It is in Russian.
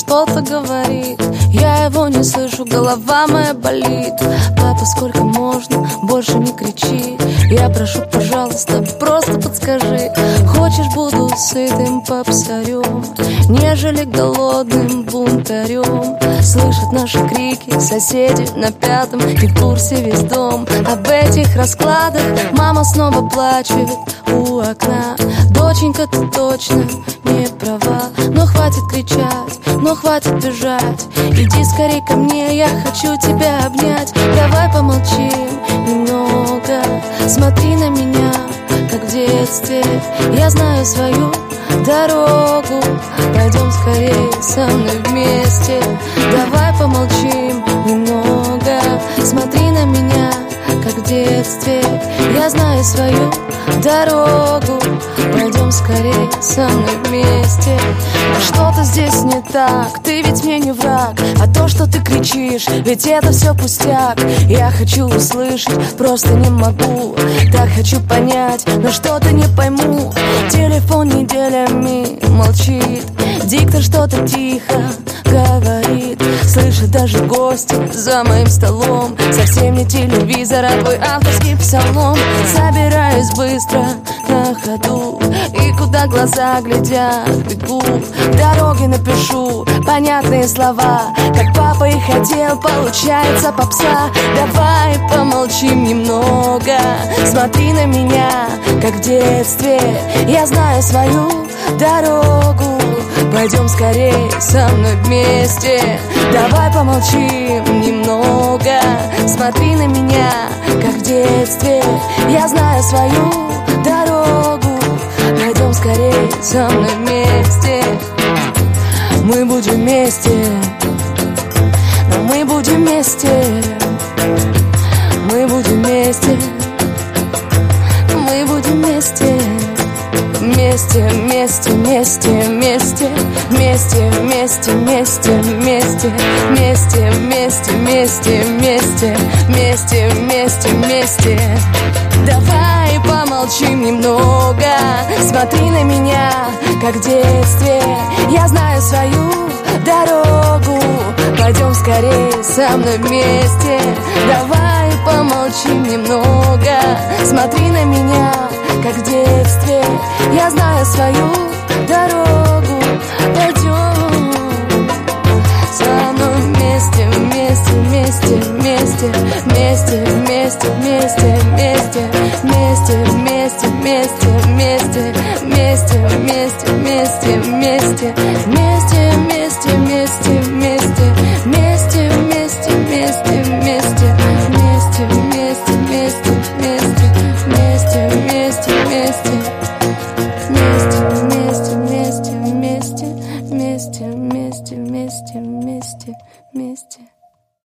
что-то говорит, я его не слышу, голова моя болит. Папа, сколько можно, больше не кричи. Я прошу, пожалуйста, просто подскажи. Хочешь, буду сытым попсарем, нежели голодным бунтарем. Слышат наши крики соседи на пятом, и в курсе весь дом об этих раскладах. Мама снова плачет у окна. Доченька, ты точно не права. Но хватит кричать, но хватит бежать. Иди скорей ко мне, я хочу тебя обнять. Давай помолчим немного, смотри на меня, как в детстве. Я знаю свою дорогу, пойдем скорее со мной вместе. Давай помолчим немного, смотри на меня, как в детстве. Я знаю свою дорогу, пойдем скорее со мной вместе. Что-то здесь не так, ты ведь мне не враг. А то, что ты кричишь, ведь это все пустяк. Я хочу услышать, просто не могу. Так хочу понять, но что-то не пойму. Телефон неделями молчит, диктор что-то тихо говорит. Слышат даже гости за моим столом. Совсем не телевизор, а твой авторский псалом. Собираюсь быстро на ходу, и куда глаза глядят, бегу. В дороге напишу понятные слова, как папа и хотел, получается попса. Давай помолчим немного, смотри на меня, как в детстве. Я знаю свою дорогу, пойдем скорее со мной вместе. Давай помолчим немного, смотри на меня, как в детстве. Я знаю свою дорогу, пойдем скорее со мной вместе. Мы будем вместе, но мы будем вместе. Мы будем вместе, мы будем вместе. Вместе, вместе, вместе, вместе, вместе, вместе, вместе, вместе, вместе, вместе, вместе, вместе, вместе, вместе, вместе. Давай помолчим немного, смотри на меня, как в детстве. Я знаю свою дорогу, пойдем скорее со мной вместе. Давай помолчим немного, смотри на меня, как в детстве. Я знаю свою дорогу, пойдем со мной вместе, вместе, вместе, вместе, вместе, вместе, вместе, вместе, вместе, вместе, вместе, вместе, вместе, вместе, вместе, вместе, вместе.